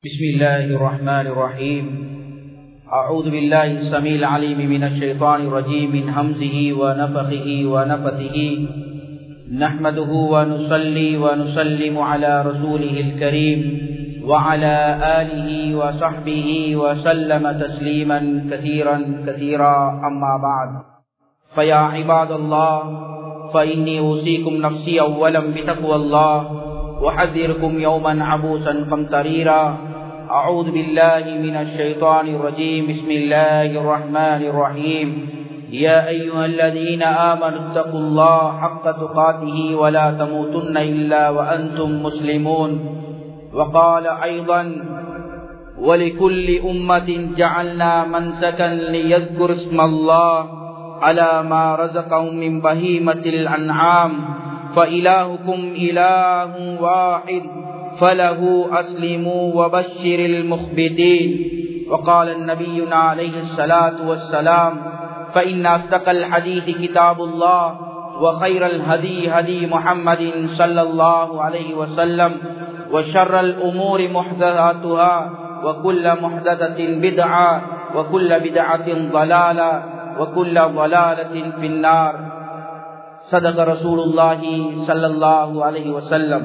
بسم الله الرحمن الرحيم. أعوذ بالله السميع العليم من الشيطان الرجيم من همزه ونفخه ونفثه. نحمده ونصلي ونسلم على رسوله الكريم وعلى آله وصحبه وسلم تسليما كثيرا كثيرا. أما بعد، فيا عباد الله، فإني أوصيكم نفسي أولا بتقوى الله وحذركم يوما عبوسا قمطريرا. أعوذ بالله من الشيطان الرجيم. بسم الله الرحمن الرحيم. يا أيها الذين آمنوا اتقوا الله حق تقاته ولا تموتن إلا وأنتم مسلمون. وقال أيضا: ولكل أمة جعلنا منسكا ليذكر اسم الله على ما رزقهم من بهيمة الأنعام فإلهكم إله واحد فله أسلموا وبشر المخبتين. وقال النبي عليه الصلاة والسلام: فإن أصدق الحديث كتاب الله وخير الهدي هدي محمد صلى الله عليه وسلم وشر الأمور محدثاتها وكل محدثة بدعة وكل بدعة ضلالة وكل ضلالة في النار. صدق رسول الله صلى الله عليه وسلم.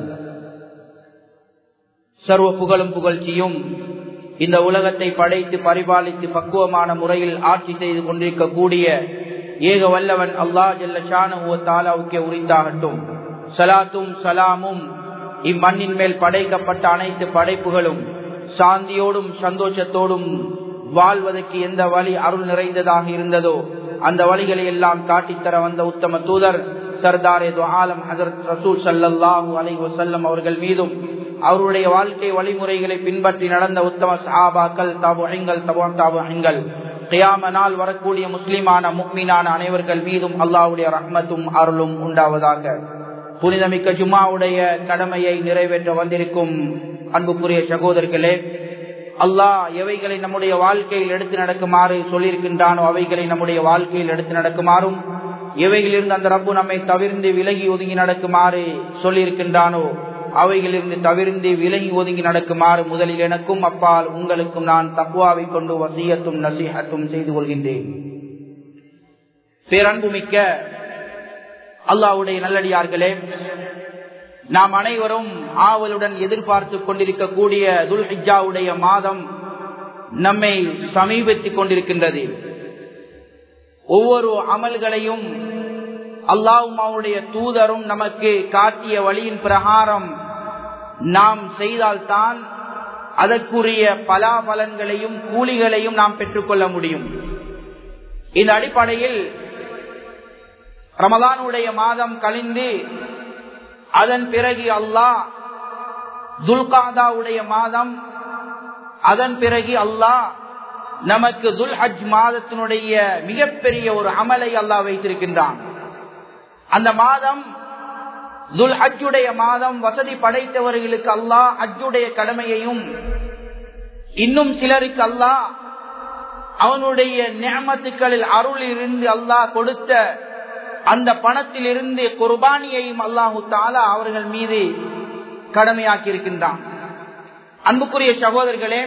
சர்வ புகழும் புகழ்ச்சியும் இந்த உலகத்தை படைத்து பரிபாலித்து பக்குவமான முறையில் ஆட்சி செய்து கொண்டிருக்கக்கூடிய ஏக வல்லவன் அல்லாஹ் ஜல்ல ஷானஹு வ தஆலாவுக்கே உரித்தாகட்டும். ஸலாத்தும் ஸலாமும் இம்மண்ணின் மேல் படைக்கப்பட்ட அனைத்து படைப்புகளும் சாந்தியோடும் சந்தோஷத்தோடும் வாழ்வதற்கு எந்த வழி அருள் நிறைந்ததாக இருந்ததோ அந்த வழிகளை எல்லாம் காட்டித்தர வந்த உத்தம தூதர் சர்தாரே து ஆலம் ஹஜ்ரத் ரசூல் ஸல்லல்லாஹு அலைஹி வஸல்லம் அவர்கள் மீதும் அவருடைய வாழ்க்கை வழிமுறைகளை பின்பற்றி நடந்த உத்தம சஹாபாக்கள், தாபிஈன்கள், தபூ தாபிஈன்கள், கியாம நாள் வரக்கூடிய முஸ்லிமான முஃமினான அனைவர்கள் மீதும் அல்லாஹ்வுடைய ரஹ்மத்தும் அருளும் உண்டாவதாக. புனிதமிக்க ஜும்ஆவுடைய கடமையை நிறைவேற்ற வந்திருக்கும் அன்புக்குரிய சகோதரர்களே, அல்லாஹ் எவைகளை நம்முடைய வாழ்க்கையில் எடுத்து நடக்குமாறு சொல்லியிருக்கின்றானோ அவைகளை நம்முடைய வாழ்க்கையில் எடுத்து நடக்குமாறும், எவைகளிலிருந்து அந்த ரப்பு நம்மை தவிர்ந்து விலகி ஒதுங்கி நடக்குமாறு சொல்லியிருக்கின்றானோ அவைகளிலிருந்து தவிர்ந்து விலகி ஒதுங்கி நடக்குமாறு முதலில் எனக்கும் அப்பால் உங்களுக்கும் நான் தக்வாவை கொண்டு வசியத்தும் நசீஹத்தும் செய்து கொள்கின்றேன். பேரன்புமிக்க அல்லாஹ்வுடைய நல்லடியார்களே, நாம் அனைவரும் ஆவலுடன் எதிர்பார்த்து கொண்டிருக்கக்கூடிய துல்ஹிஜ்ஜாவுடைய மாதம் நம்மை சமீபத்திக் கொண்டிருக்கின்றது. ஒவ்வொரு அமல்களையும் அல்லாஹ்வும் அவருடைய தூதரும் நமக்கு காட்டிய வழியின் பிரகாரம் நாம் செய்தால்தான் அதற்குரிய பலாபலன்களையும் கூலிகளையும் நாம் பெற்றுக்கொள்ள முடியும். இந்த அடிப்படையில் ரமலானுடைய மாதம் கழிந்து அதன் பிறகு அல்லாஹ் துல்காதாவுடைய மாதம், அதன் பிறகு அல்லாஹ் நமக்கு துல்ஹஜ் மாதத்தினுடைய மிகப்பெரிய ஒரு அமலை அல்லாஹ் வைத்திருக்கின்றான். அந்த மாதம் துல்ஹஜ்ஜுடைய மாதம். வசதி படைத்தவர்களுக்கு அல்லாஹ் ஹஜ்ஜுடைய கடமையையும், இன்னும் சிலருக்கு அல்லாஹ் அவனுடைய நிஅமத்துக்களில் அருளிலிருந்து அல்லாஹ் கொடுத்த அந்த பணத்திலிருந்து குர்பானியையும் அல்லாஹு தஆலா அவர்கள் மீது கடமையாக்கி இருக்கின்றான். அன்புக்குரிய சகோதரர்களே,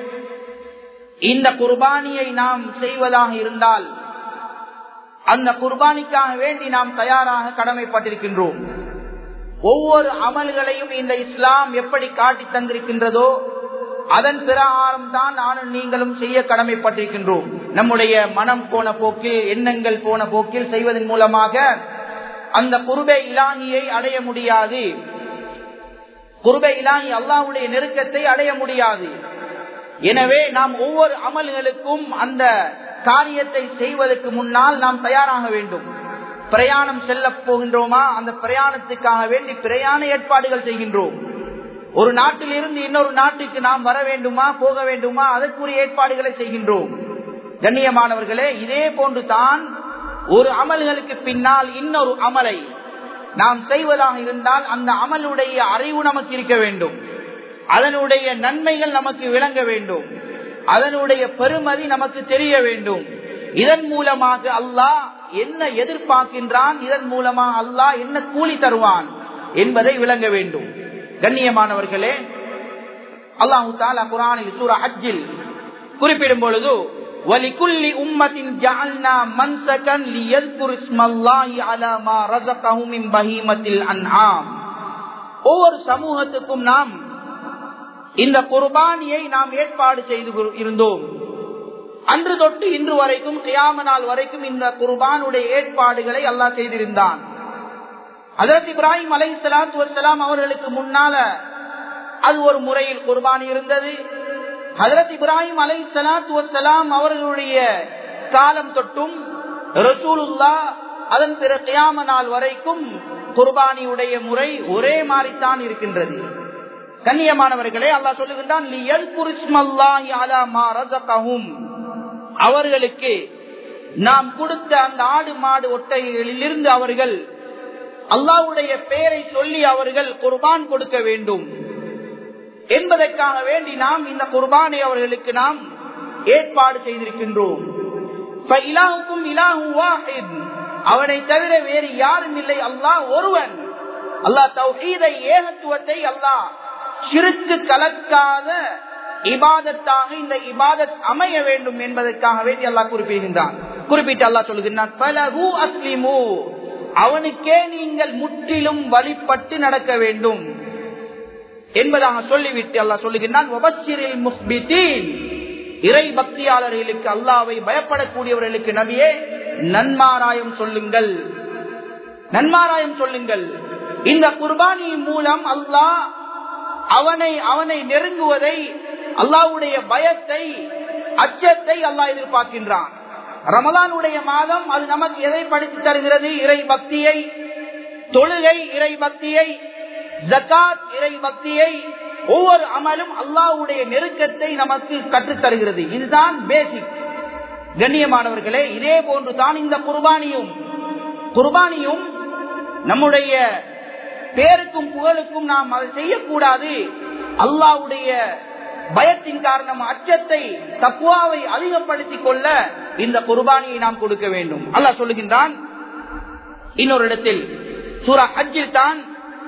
இந்த குர்பானியை நாம் செய்வதாக இருந்தால் அந்த குர்பானிக்காக வேண்டி நாம் தயாராக கடமைப்பட்டிருக்கின்றோம். ஒவ்வொரு அமல்களையும் இந்த இஸ்லாம் எப்படி காட்டி தந்திருக்கின்றதோ அதன் பிரகாரம் தான் நானும் நீங்களும் செய்ய கடமைப்பட்டிருக்கின்றோம். நம்முடைய மனம் போன போக்கில், எண்ணங்கள் போன போக்கில் செய்வதன் மூலமாக அந்த குர்பே இலாஹியை அடைய முடியாது. குர்பே இலாஹி அல்லாஹ்வுடைய நெருக்கத்தை அடைய முடியாது. எனவே நாம் ஒவ்வொரு அமல்களுக்கும் அந்த காரியத்தை செய்வதற்கு முன்னால் நாம் தயாராக வேண்டும். பிரயாணம் செல்ல போகின்றோமா, அந்த பிரயாணத்துக்காக வேண்டி பிரயாண ஏற்பாடுகள் செய்கின்றோம். ஒரு நாட்டில் இருந்து இன்னொரு நாட்டுக்கு நாம் வர வேண்டுமா, போக வேண்டுமா, அதற்குரிய ஏற்பாடுகளை செய்கின்றோம். கண்ணியமானவர்களே, இதே போன்று தான் ஒரு அமல்களுக்கு பின்னால் இன்னொரு அமலை நாம் செய்வதாக இருந்தால் அந்த அமலுடைய அறிவு நமக்கு இருக்க வேண்டும், அதனுடைய நன்மைகள் நமக்கு விளங்க வேண்டும், அதனுடைய பெருமதி நமக்கு தெரிய வேண்டும். இதன் மூலமாக அல்லாஹ் என்ன எதிர்பார்க்கின்றான், இதன் மூலமாக அல்லாஹ் என்ன கூலி தருவான் என்பதை விளங்க வேண்டும். கண்ணியமானவர்களே, அல்லாஹ் தஆலா குர்ஆனில் சூரா ஹஜ்ஜில் குறிப்பிடும் பொழுது வலிகுல்லி உம்மத்தின் ஜஅல்னா மன்சகன் லியذ்குர் இஸ்மல்லாஹி அலா மா ரஸகஹும் மின் பஹீமத்தில் அன்ஆம். ஒவ்வொரு சமூகத்துக்கும் நாம் இந்த குர்பானியை நாம் ஏற்பாடு செய்து இருந்தோம். அன்று தொட்டு இன்று வரைக்கும் கியாம நாள் வரைக்கும் இந்த குர்பானுடைய ஏற்பாடுகளை அல்லாஹ் செய்திருந்தான். ஹஜ்ரத் இப்ராஹிம் அலைஹிஸ்ஸலாத்து வஸ்ஸலாம் அவர்களுக்கு முன்னால அது ஒரு முறையில் குர்பானி இருந்தது. ஹஜ்ரத் இப்ராஹிம் அலைஹிஸ்ஸலாத்து வஸ்ஸலாம் அவர்களுடைய காலம் தொட்டும் ரசூலுல்லாஹ் அதன் பிறகு கியாம நாள் வரைக்கும் குர்பானியுடைய முறை ஒரே மாதிரித்தான் இருக்கின்றது. கண்ணியமானவர்களே, அல்லாஹ் சொல்லுகின்றான் லியذ்குர் இஸ்மல்லாஹி அலா மா ரஸகஹும். அவர்களுக்கு நாம் கொடுத்த அந்த ஆடு மாடு ஒட்டகைகளிலிருந்து அவர்கள் அல்லாஹ்வுடைய பெயரை சொல்லி அவர்கள் குர்பான் கொடுக்க வேண்டும் என்பதற்காக வேண்டி நாம் இந்த குர்பானை அவர்களுக்கு நாம் ஏற்பாடு செய்திருக்கின்றோம். அவனை தவிர வேறு யாரும் இல்லை, அல்லாஹ் ஒருவன். அல்லாஹ் தௌஹீதை ஏகத்துவத்தை அல்லாஹ் ஷிர்க்கு கலக்காத இபாதத்தாக இந்த இபாதத் அமைய வேண்டும் என்பதற்காக வேண்டி அல்லாஹ் குறிப்பிட்டு அல்லாஹ் சொல்லுகிறான் ஃபலஹு அஸ்லிமு, அவனுக்கே நீங்கள் முற்றிலும் வழிபட்டு நடக்க வேண்டும் என்பதாக சொல்லிவிட்டு அல்லாஹ் சொல்லுகிறான் வபஷ்ஷிரில் முஹ்பிதீன், இறை பக்தியாளர்களுக்கு அல்லாஹ்வை பயப்படக்கூடியவர்களுக்கு நபியே நன்மாராயம் சொல்லுங்கள், நன்மாராயம் சொல்லுங்கள். இந்த குர்பானியின் மூலம் அல்லாஹ் அவனை நெருங்குவதை, அல்லாஹ்வுடைய பயத்தை, அச்சத்தை அல்லாஹ் எதிர்பார்க்கின்றான். ரமலானுடைய மாதம் அது நமக்கு எதை படித்து தருகிறது? இறை பக்தியை, தொழுகை இறை பக்தியை, ஜகாத் இறை பக்தியை, ஒவ்வொரு அமலும் அல்லாஹ்வுடைய நெருக்கத்தை நமக்கு கற்றுத் தருகிறது. இதுதான் பேசிக். கண்ணியமானவர்களே, இதே போன்று தான் இந்த குர்பானியும் நம்முடைய பேருக்கும் புகழுக்கும் நாம் அதை செய்யக்கூடாது. அல்லாஹ்வுடைய பயத்தின் காரணம் அச்சத்தை, தக்வாவை அதிகப்படுத்திக் கொள்ள இந்த குர்பானியை நாம் கொடுக்க வேண்டும். அல்லாஹ் சொல்லுகின்றான் இன்னொரு இடத்தில் சூரா ஹஜ்ஜில் தான்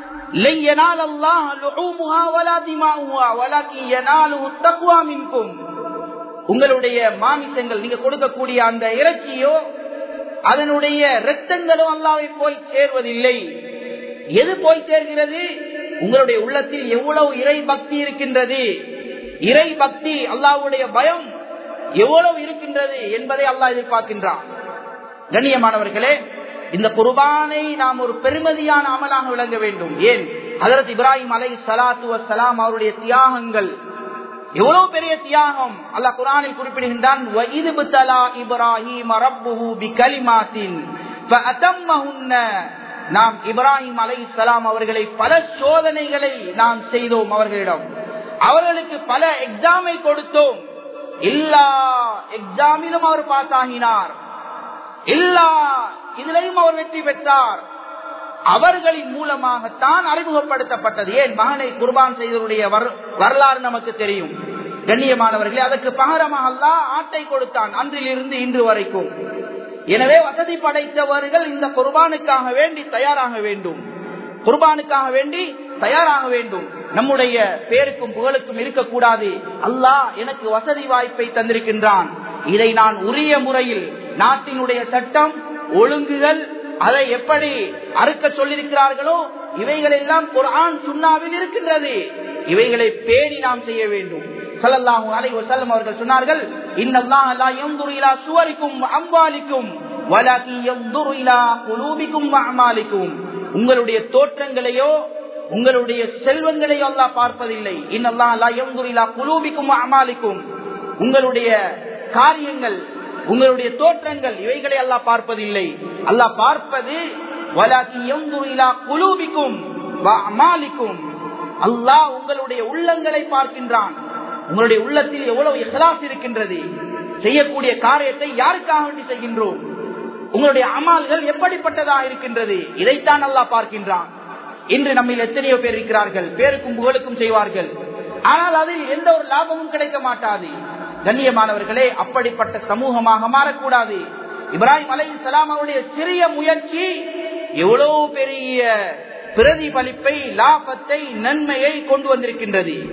உங்களுடைய மாமிசங்கள், நீங்க கொடுக்கக்கூடிய அந்த இறைச்சியோ அதனுடைய இரத்தங்களோ அல்லாஹ்வை போய் சேர்வதில்லை. எது போய் சேர்கிறது? உங்களுடைய உள்ளத்தில் எவ்வளவு இறை பக்தி இருக்கின்றது, இறை பக்தி, அல்லாஹ்வுடைய பயம் எவ்வளவு இருக்கின்றது என்பதை அல்லாஹ் எதிர்பார்க்கின்றான். கண்ணியமானவர்களே, இந்த குர்பானை நாம் ஒரு பெருமதியான அமலாக விளங்க வேண்டும். ஏன்? ஹஜ்ரத் இப்ராஹிம் அலைஹிஸ்ஸலாத்து வஸ்ஸலாம் அவருடைய தியாகங்கள் எவ்வளவு பெரிய தியாகம். அல்லாஹ் குர்ஆனில் குறிப்பிடுகின்றான் வஇது பதலா இப்ராஹீம ரப்புஹு பிகலிமாத்தின் ஃபஅதம்மஹுன்ன. நாம் இப்ராஹிம் அலைஹிஸ்ஸலாம் அவர்களை பல சோதனைகளை நாம் செய்தோம். அவர்களுக்கு பல எக்ஸாமை கொடுத்தோம். எல்லா எக்ஸாமிலும் அவர் பாஸ் ஆகினார், எல்லா இதிலையும் அவர் வெற்றி பெற்றார். அவர்களின் மூலமாகத்தான் அறிமுகப்படுத்தப்பட்டது. ஏன்? மகனை குர்பான் செய்தவருடைய வரலாறு நமக்கு தெரியும். கண்ணியமானவர்களே, அதற்கு பகரமாக அல்லாஹ் ஆட்டை கொடுத்தான் அன்றிலிருந்து இன்று வரைக்கும். எனவே வசதி படைத்தவர்கள் இந்த குர்பானுக்காக வேண்டி தயாராக வேண்டும், குர்பானுக்காக வேண்டி தயாராக வேண்டும். நம்முடைய பேருக்கும் புகழுக்கும் இருக்கக்கூடாது. அல்லாஹ் எனக்கு வசதி வாய்ப்பை தந்திருக்கின்றான், இதை நான் உரிய முறையில் நாட்டினுடைய சட்டம் ஒழுங்குகள் அதை எப்படி அறுக்க சொல்லியிருக்கிறார்களோ இவைகள் எல்லாம் குர்ஆன் சுன்னாவில் இருக்கின்றது. இவைகளை பேணி நாம் செய்ய வேண்டும். ஸல்லல்லாஹு அலைஹி வஸல்லம் அவர்கள் சொன்னார்கள் இன்னல்லாஹ லா யன்துரு இலா சுவரிக்கும் வ அம்வாலிக்கும் வலகின் யன்துரு இலா குலூபிக்கும் வ அமாலிக்கும். உங்களுடைய தோற்றங்களையோ உங்களுடைய செல்வங்களையோ அல்லாஹ் பார்ப்பதில்லை. இன்னல்லாஹ லா யன்துரு இலா குலூபிக்கும் வ அமாலிக்கும். உங்களுடைய காரியங்கள், உங்களுடைய தோற்றங்கள், இவைகளை அல்லாஹ் பார்ப்பதில்லை. அல்லாஹ் பார்ப்பது வலகின் யன்துரு இலா குலூபிக்கும் வ அமாலிக்கும். அல்லாஹ் உங்களுடைய உள்ளங்களை பார்க்கின்றான். உங்களுடைய உள்ளத்தில் எவ்வளவு இஹ்லாஸ் இருக்கின்றது, செய்யக்கூடிய காரியத்தை யாருக்காக வேண்டி செய்கின்றோம், உங்களுடைய அமால்கள் எப்படிப்பட்டதாக இருக்கின்றது, இதைத்தான் அல்லாஹ் பார்க்கின்றான். இன்று நம்மில் எத்தனையோ பேர் இருக்கிறார்கள், பேருக்கும் புகழுக்கும் செய்வார்கள், ஆனால் அதில் எந்த ஒரு லாபமும் கிடைக்க மாட்டாது. கண்ணியமானவர்களே, அப்படிப்பட்ட சமூகமாக மாறக்கூடாது. இப்ராஹிம் அலைஹிஸ்ஸலாம் அவருடைய சிறிய முயற்சி எவ்வளவு பெரிய பிரதிபலிப்பை, லாபத்தை, நன்மையை கொண்டு வந்திருக்கின்றது.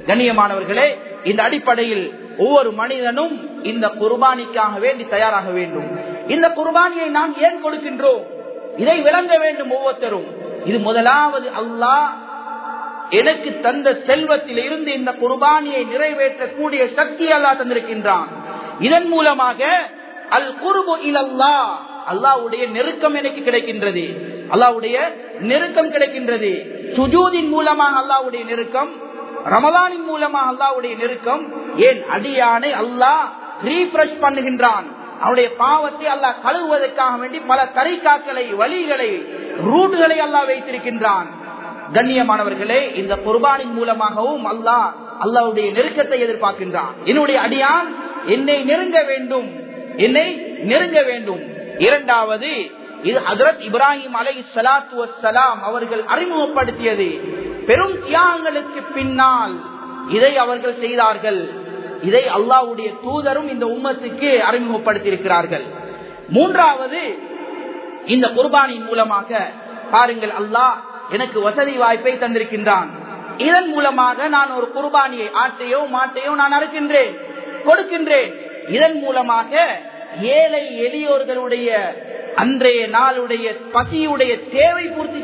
கண்ணியமானவர்களே, இந்த அடிப்படையில் ஒவ்வொரு மனிதனும் இந்த குர்பானிக்காக வேண்டி தயாராக வேண்டும். இந்த குர்பானியை நாம் ஏன் கொடுக்கின்றோம், இதை விளங்க வேண்டும் ஒவ்வொருத்தரும். இது முதலாவது, அல்லாஹ் எனக்கு தந்த செல்வத்தில் இருந்து இந்த குர்பானியை நிறைவேற்றக்கூடிய சக்தி அல்லாஹ் தந்திருக்கின்றான். இதன் மூலமாக அல் குர்பு இலல்லாஹ், அல்லாஹ்வுடைய நெருக்கம் எனக்கு கிடைக்கின்றது, அல்லாஹ்வுடைய நெருக்கம் கிடைக்கின்றது. சுஜூதின் மூலமாக அல்லாஹ்வுடைய நெருக்கம், ரமலானின் மூலமாக அல்லாஹ்வுடைய நெருக்கம். ஏன் அடியானை அல்லாஹ் ரீஃப்ரெஷ் பண்ணுகின்றான். அவனுடைய பாவத்தை அல்லாஹ் கழுவுவதற்காக வேண்டி பல தரிகாக்களை, வழிகளை, ரூட்களை அல்லாஹ் வைத்திருக்கின்றான். கண்ணியமானவர்களே, இந்த குர்பானின் மூலமாகவும் அல்லாஹ்வுடைய நெருக்கத்தை எதிர்பார்க்கின்றான். என்னுடைய அடியான் என்னை நெருங்க வேண்டும், என்னை நெருங்க வேண்டும். இரண்டாவது, இது ஹஜ்ரத் இப்ராஹிம் அலைஹிஸ்ஸலாத்து வஸ்ஸலாம் அவர்கள் அறிமுகப்படுத்தியது. பெரும் தியாகங்களுக்கு பின்னால் இதை அவர்கள் செய்தார்கள். இதை அல்லாஹ்வுடைய தூதரும் இந்த உம்மத்துக்கு அறிமுகப்படுத்தி இருக்கிறார்கள். மூன்றாவது, இந்த குர்பானின் மூலமாக பாருங்கள், அல்லாஹ் எனக்கு வசதி வாய்ப்பை தந்திருக்கின்றான். இதன் மூலமாக நான் ஒரு குர்பானியை, ஆட்டையோ மாட்டையோ நான் அறுக்கின்றேன், கொடுக்கின்றேன். இதன் மூலமாக ஏழை எளியோர்களுடைய அன்றைய நாளுடைய பசியுடைய தேவை பூர்த்தி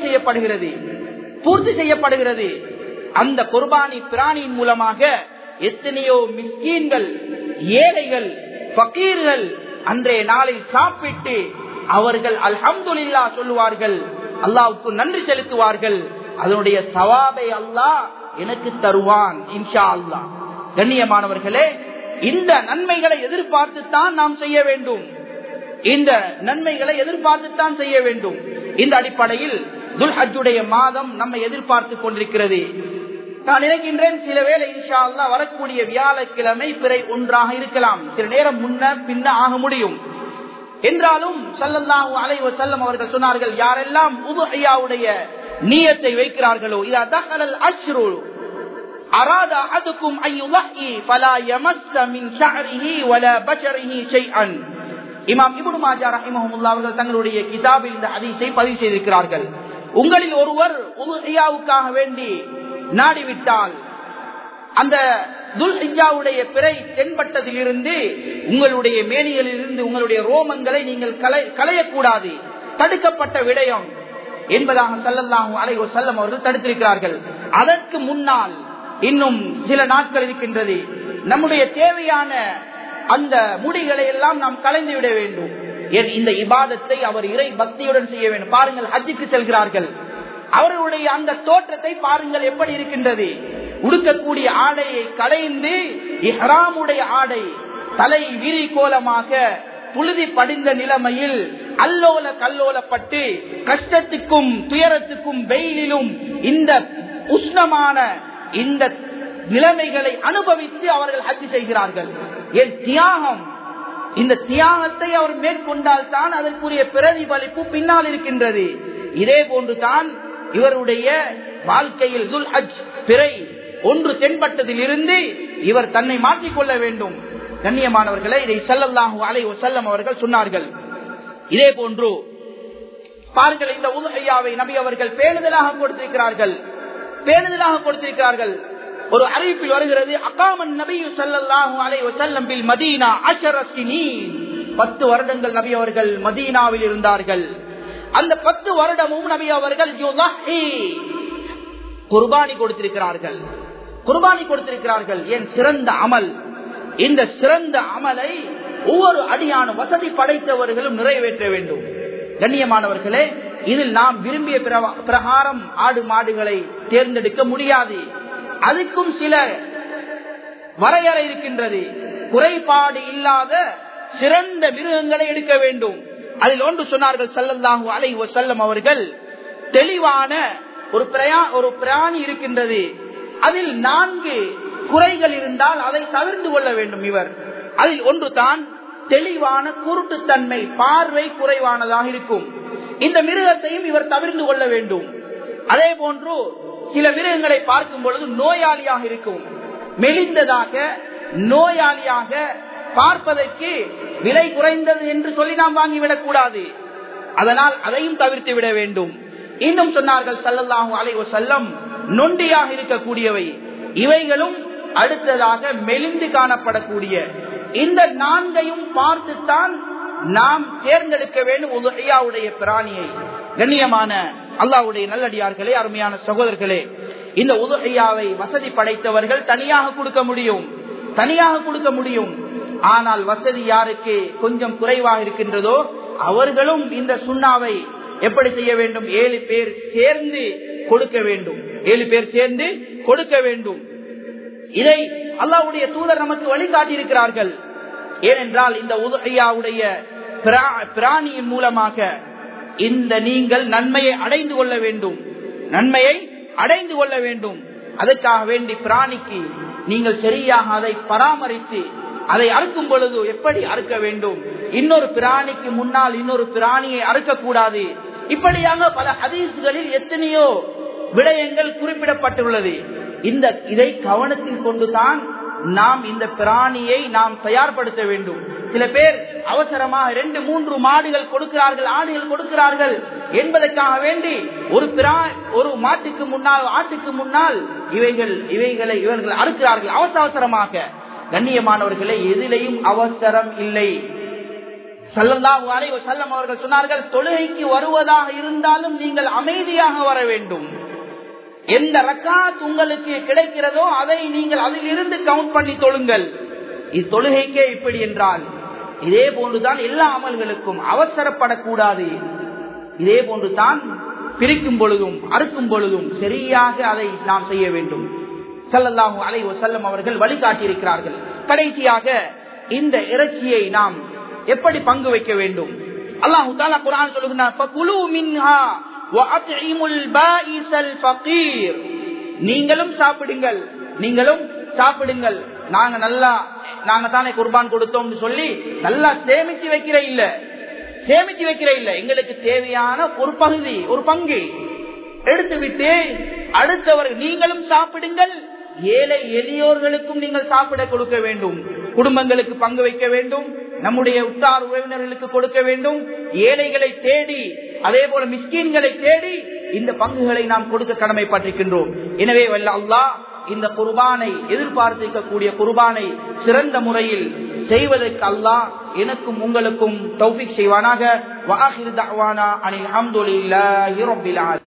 செய்யப்படுகிறது. அந்த குர்பானி பிராணியின் மூலமாக எத்தனையோ மிஸ்கீன்கள், ஏழைகள், ஃபகீர்கள் அன்றைய நாளில் சாப்பிட்டு அவர்கள் அல்ஹம்துலில்லாஹ் சொல்லுவார்கள், அல்லாஹ்வுக்கு நன்றி செலுத்துவார்கள். அதனுடைய சவாபை அல்லாஹ் எனக்கு தருவான் இன்ஷா அல்லாஹ். கண்ணியமானவர்களே, இந்த நன்மைகளை எதிர்பார்த்துத்தான் நாம் செய்ய வேண்டும். இந்த நன்மைகளை எதிர்பார்த்துத்தான் செய்ய வேண்டும். இந்த அடிப்படையில் துல்ஹஜ்ஜுடைய மாதம் நம்மை எதிர்பார்த்து கொண்டிருக்கிறது. நான் நினைக்கின்றேன், சில வேளை இன்ஷா அல்லாஹ் வரக்கூடிய வியாழக்கிழமை பிறை ஒன்றாக இருக்கலாம், சில நேரம் முன்ன பின்ன ஆக முடியும். என்றாலும் ஸல்லல்லாஹு அலைஹி வஸல்லம் அவர்கள் சொன்னார்கள், யாரெல்லாம் உதுஹியாவுடைய நியத்தை வைக்கிறார்களோ, இதா தகலல் அஷ்ரு அராத அஹதுக்கும் அன் யுலஹி ஃபலா யமஸ்ஸ மின் ஷஅரிஹி வலா பஷரிஹி ஷைஅன். இமாம் இப்னு மாஜா ரஹிமஹுல்லாஹ் அவர்கள் தங்களுடைய கிதாபில் இந்த ஹதீஸை பதிவு செய்திருக்கிறார்கள். உங்களில் ஒருவர் உதுஹியாவுக்காக வேண்டி நாடிவிட்டால், அந்த துல்ஹிஜ்ஜாவுடைய பிறை தென்பட்டதிலிருந்து உங்களுடைய மேனிகளிலிருந்து உங்களுடைய ரோமங்களை நீங்கள் களையக்கூடாது, தடுக்கப்பட்ட விடயம் என்பதாக ஸல்லல்லாஹு அலைஹி வஸல்லம் அவர்கள் தடுத்திருக்கிறார்கள். அதற்கு முன்னால் இன்னும் சில நாட்கள் இருக்கின்றது. நம்முடைய தேவையான அந்த முடிகளை எல்லாம் நாம் கலைந்து விட வேண்டும். இந்த இபாதத்தை அவர் இறை பக்தியுடன் செய்ய வேண்டும். பாருங்கள், ஹஜ்ஜுக்கு செல்கிறார்கள், அவர்களுடைய அந்த தோற்றத்தை பாருங்கள் எப்படி இருக்கின்றது. உடுக்கக்கூடிய ஆடையை களைந்து இஹ்ராமுடைய ஆடை, தலை விரி கோலமாக புழுதி படிந்த நிலைமையில் அல்லோல கல்லோலப்பட்டு கஷ்டத்துக்கும் துயரத்துக்கும் வெயிலிலும் இந்த உஷ்ணமான இந்த நிலைமைகளை அனுபவித்து அவர்கள் ஹஜ் செய்கிறார்கள். என் தியாகம், இந்த தியாகத்தை அவர் மேற்கொண்டால் தான் அதற்குரிய பிரதிபலிப்பு பின்னால் இருக்கின்றது. இதே போன்றுதான் இவருடைய வாழ்க்கையில் துல்ஹஜ் பிறை ஒன்று தென்பட்டதில் இருந்து இவர் தன்னை மாற்றிக்கொள்ள வேண்டும். கண்ணியமானவர்களை, இதை ஸல்லல்லாஹு அலைஹி வஸல்லம் அவர்கள் சொன்னார்கள். இதே போன்று பாருங்கள், இந்த உதுஹியாவை நபி அவர்கள் பேணுதலாக கொடுத்திருக்கிறார்கள். ஒரு அறிவிப்பில் வருகிறது, அகாமன் நபி ஸல்லல்லாஹு அலைஹி வஸல்லம் பில் மதீனா 10 சினீன். 10 வருடங்கள் நபி அவர்கள் மதீனாவில் இருந்தார்கள். அந்த 10 வருடமும் நபி அவர்கள் குர்பானி கொடுத்திருக்கிறார்கள். ஏன் சிறந்த அமல், இந்த சிறந்த அமலை ஒவ்வொரு அடியான வசதி படைத்தவர்களும் நிறைவேற்ற வேண்டும். கண்ணியமானவர்களே, இதில் நாம் விரும்பிய பிரகாரம் ஆடு மாடுகளை தேர்ந்தெடுக்க முடியாது. அதுக்கும் சில வரையறை இருக்கின்றது. குறைபாடு இல்லாத சிறந்த மிருகங்களை எடுக்க வேண்டும். அதில் ஒன்று சொன்னார்கள் ஸல்லல்லாஹு அலைஹி வஸல்லம் அவர்கள், தெளிவான ஒரு பிராணி இருக்கின்றது, அதில் 4 குறைகள் இருந்தால் அதை தவிர்த்து கொள்ள வேண்டும். இவர் அதில் ஒன்று தான் தெளிவான குருட்டுத்தன்மை, பார்வை குறைவானதாக இருக்கும். இந்த மிருகத்தையும் இவர் தவிர்த்து கொள்ள வேண்டும். அதே போன்று சில மிருகங்களை பார்க்கும் பொழுது நோயாளியாக இருக்கும், மெலிந்ததாக நோயாளியாக பார்ப்பதற்கு விலை குறைந்தது என்று சொல்லி நாம் வாங்கிவிடக் கூடாது. அதனால் அதையும் தவிர்த்து விட வேண்டும். இன்னும் சொன்னார்கள் ஸல்லல்லாஹு அலைஹி வஸல்லம், நொண்டியாக இருக்கக்கூடியவை, இவைகளும் அடுத்ததாக மெலிந்து காணப்படக்கூடிய இந்த 4ஐயும் பார்த்துத்தான் நாம் தேர்ந்தெடுக்க வேண்டும் உதுஹியாவுடைய பிராணியை. கண்ணியமான அல்லாஹ்வுடைய நல்லடியார்களே, அருமையான சகோதரர்களே, இந்த உதுஹியாவை வசதி படைத்தவர்கள் தனியாக கொடுக்க முடியும். ஆனால் வசதி யாருக்கு கொஞ்சம் குறைவாக இருக்கின்றதோ அவர்களும் இந்த சுன்னாவை எப்படி செய்ய வேண்டும்? 7 பேர் சேர்ந்து கொடுக்க வேண்டும். இதை அல்லாஹ்வுடைய தூதர் நமக்கு வழிகாட்டி இருக்கிறார்கள். ஏனென்றால் இந்த உதுஹியாவுடைய பிராணியின் மூலமாக இந்த நீங்கள் நன்மையை அடைந்து கொள்ள வேண்டும். அதற்காக வேண்டி பிராணிக்கு நீங்கள் சரியாக அதை பராமரித்து அதை அறுக்கும் பொழுது எப்படி அறுக்க வேண்டும், இன்னொரு பிராணிக்கு முன்னால் இன்னொரு பிராணியை அறுக்கக்கூடாது. இப்படியாக பல ஹதீஸ்களில் எத்தனையோ விடயங்கள் குறிப்பிடப்பட்டுள்ளது. இதை கவனத்தில் கொண்டுதான் நாம் இந்த பிராணியை நாம் தயார்படுத்த வேண்டும். சில பேர் அவசரமாக 2-3 மாடுகள் கொடுக்கிறார்கள், ஆடுகள் கொடுக்கிறார்கள் என்பதற்காக வேண்டி ஒரு மாட்டுக்கு முன்னால் ஆட்டுக்கு முன்னால் இவைகளை இவர்கள் அறுக்கிறார்கள் அவசரமாக. கண்ணியமானவர்களே, எதிலையும் அவசரம் இல்லை. ஸல்லல்லாஹு அலைஹி வஸல்லம் அவர்கள் சொன்னார்கள், தொழுகைக்கு வருவதாக இருந்தாலும் நீங்கள் அமைதியாக வர வேண்டும். எந்த ரக்காத் உங்களுக்கு கிடைக்கிறதோ அதை நீங்கள் அதில் இருந்து கவுண்ட் பண்ணி தொழுங்கள். இது தொழுகைக்கே இப்படி என்றால் இதே போன்றுதான் எல்லா அமல்களுக்கும் அவசரப்படக்கூடாது. இதே போன்றுதான் பிரிக்கும் பொழுதும் அறுக்கும் பொழுதும் சரியாக அதை நாம் செய்ய வேண்டும். ஸல்லல்லாஹு அலைஹி வஸல்லம் அவர்கள் வழிகாட்டி இருக்கிறார்கள். கடைசியாக இந்த இறைச்சியை நாம் எப்படி பங்கு வைக்க வேண்டும்? அல்லாஹ் தஆலா குர்ஆன் சொல்லுகிறார், ஃபகுலு மின்ஹா வஅத்இமுல் பாயிஸல் ஃபகீர். நீங்களும் சாப்பிடுங்கள். நாங்க தானே குர்பான் கொடுத்தோம்னு சொல்லி நல்லா சேமிச்சு வைக்கிற இல்ல. எங்களுக்கு தேவையான ஒரு பகுதி, ஒரு பங்கு எடுத்துவிட்டு அடுத்தவர்கள் நீங்களும் சாப்பிடுங்கள். ஏழை எளியோர்களுக்கும் நீங்கள் சாப்பிட கொடுக்க வேண்டும். குடும்பங்களுக்கு பங்கு வைக்க வேண்டும். நம்முடைய உற்றார் உறவினர்களுக்கு கொடுக்க வேண்டும். ஏழைகளை தேடி, அதே போல மிஸ்கீன்களை தேடி இந்த பங்குகளை நாம் கொடுக்க கடமைப்பட்டிருக்கின்றோம். எனவே வல்ல அல்லாஹ் இந்த குர்பானை எதிர்பார்த்திருக்கக்கூடிய குர்பானை சிறந்த முறையில் செய்வதற்கு அல்லாஹ் எனக்கும் உங்களுக்கும் தௌஃபீக் செய்வானாக. வஆகிரு தஅவானா அனில் ஹம்துலில்லாஹி ரப்பில் ஆலமீன்.